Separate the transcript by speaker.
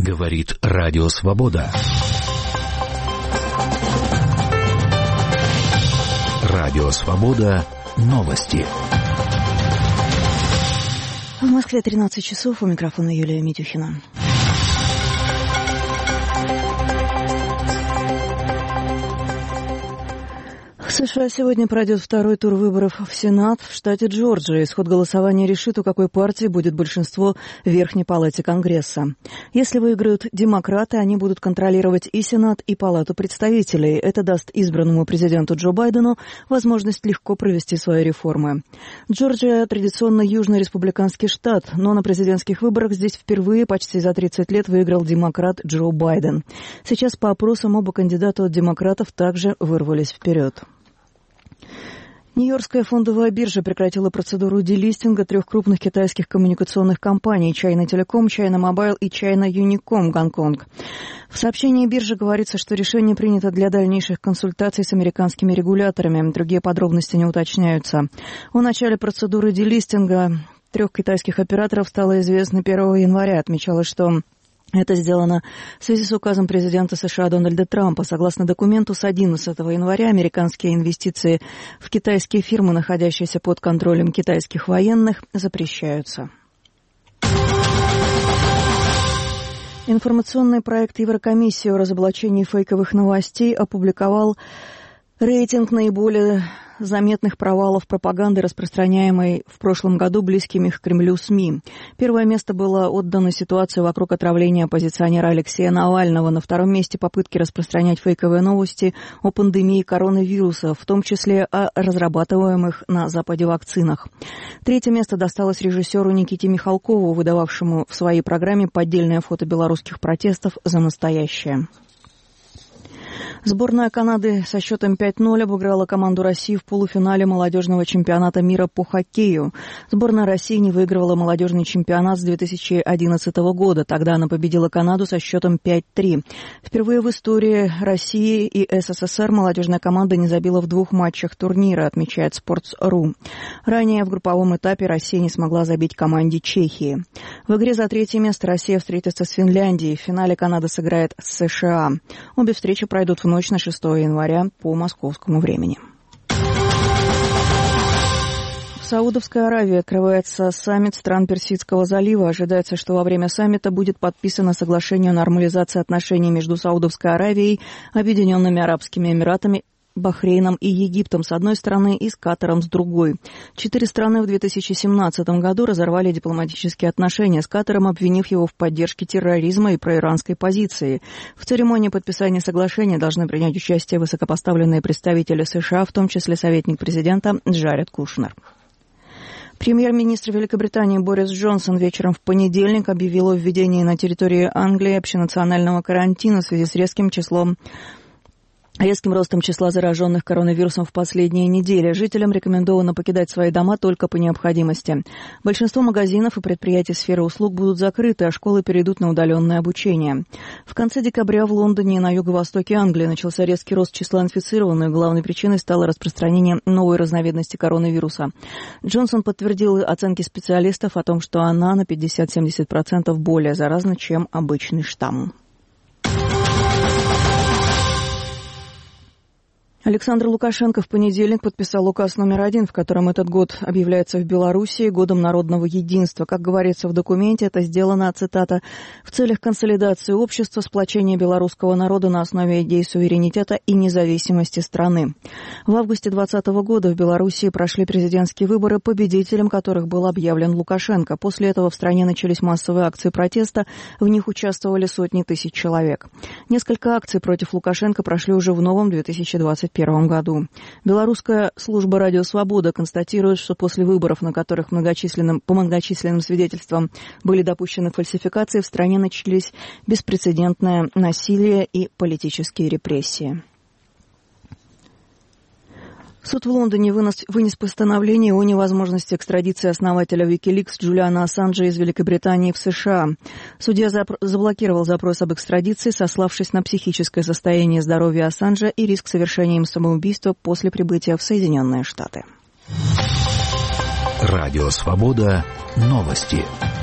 Speaker 1: Говорит Радио Свобода. Радио Свобода. Новости.
Speaker 2: В Москве 13 часов. У микрофона Юлия Митюхина. В США сегодня пройдет второй тур выборов в Сенат в штате Джорджия. Исход голосования решит, у какой партии будет большинство в Верхней палате Конгресса. Если выиграют демократы, они будут контролировать и Сенат, и Палату представителей. Это даст избранному президенту Джо Байдену возможность легко провести свои реформы. Джорджия – традиционно южный республиканский штат, но на президентских выборах здесь впервые почти за 30 лет выиграл демократ Джо Байден. Сейчас по опросам оба кандидата от демократов также вырвались вперед. Нью-Йоркская фондовая биржа прекратила процедуру делистинга 3 крупных китайских коммуникационных компаний China Telecom, China Mobile и China Unicom Гонконг. В сообщении биржи говорится, что решение принято для дальнейших консультаций с американскими регуляторами. Другие подробности не уточняются. О начале процедуры делистинга 3 китайских операторов стало известно 1 января. Отмечалось, что это сделано в связи с указом президента США Дональда Трампа. Согласно документу, с 11 января американские инвестиции в китайские фирмы, находящиеся под контролем китайских военных, запрещаются. Информационный проект Еврокомиссии о разоблачении фейковых новостей опубликовал рейтинг наиболее заметных провалов пропаганды, распространяемой в прошлом году близкими к Кремлю СМИ. Первое место было отдано ситуации вокруг отравления оппозиционера Алексея Навального. На втором месте попытки распространять фейковые новости о пандемии коронавируса, в том числе о разрабатываемых на Западе вакцинах. Третье место досталось режиссеру Никите Михалкову, выдававшему в своей программе поддельное фото белорусских протестов за настоящее. Сборная Канады со счетом 5-0 обыграла команду России в полуфинале молодежного чемпионата мира по хоккею. Сборная России не выигрывала молодежный чемпионат с 2011 года. Тогда она победила Канаду со счетом 5-3. Впервые в истории России и СССР молодежная команда не забила в 2 матчах турнира, отмечает Sports.ru. Ранее в групповом этапе Россия не смогла забить команде Чехии. В игре за 3-е место Россия встретится с Финляндией. В финале Канада сыграет с США. Обе встречи пройдут в ночь на 6 января по московскому времени. В Саудовской Аравии открывается саммит стран Персидского залива. Ожидается, что во время саммита будет подписано соглашение о нормализации отношений между Саудовской Аравией, Объединенными Арабскими Эмиратами, Бахрейном и Египтом с одной стороны и с Катаром с другой. 4 страны в 2017 году разорвали дипломатические отношения с Катаром, обвинив его в поддержке терроризма и проиранской позиции. В церемонии подписания соглашения должны принять участие высокопоставленные представители США, в том числе советник президента Джаред Кушнер. Премьер-министр Великобритании Борис Джонсон вечером в понедельник объявил о введении на территории Англии общенационального карантина в связи с резким ростом числа зараженных коронавирусом в последние недели. Жителям рекомендовано покидать свои дома только по необходимости. Большинство магазинов и предприятий сферы услуг будут закрыты, а школы перейдут на удаленное обучение. В конце декабря в Лондоне и на юго-востоке Англии начался резкий рост числа инфицированных. Главной причиной стало распространение новой разновидности коронавируса. Джонсон подтвердил оценки специалистов о том, что она на 50-70% более заразна, чем обычный штамм. Александр Лукашенко в понедельник подписал указ номер 1, в котором этот год объявляется в Белоруссии годом народного единства. Как говорится в документе, это сделано, цитата, «в целях консолидации общества, сплочения белорусского народа на основе идей суверенитета и независимости страны». В августе 2020 года в Белоруссии прошли президентские выборы, победителем которых был объявлен Лукашенко. После этого в стране начались массовые акции протеста, в них участвовали сотни тысяч человек. Несколько акций против Лукашенко прошли уже в новом 2021 году. Белорусская служба «Радио Свобода» констатирует, что после выборов, на которых по многочисленным свидетельствам были допущены фальсификации, в стране начались беспрецедентное насилие и политические репрессии. Суд в Лондоне вынес постановление о невозможности экстрадиции основателя Wikileaks Джулиана Ассанжа из Великобритании в США. Судья заблокировал запрос об экстрадиции, сославшись на психическое состояние здоровья Ассанжа и риск совершения им самоубийства после прибытия в Соединенные Штаты.
Speaker 1: Радио Свобода. Новости.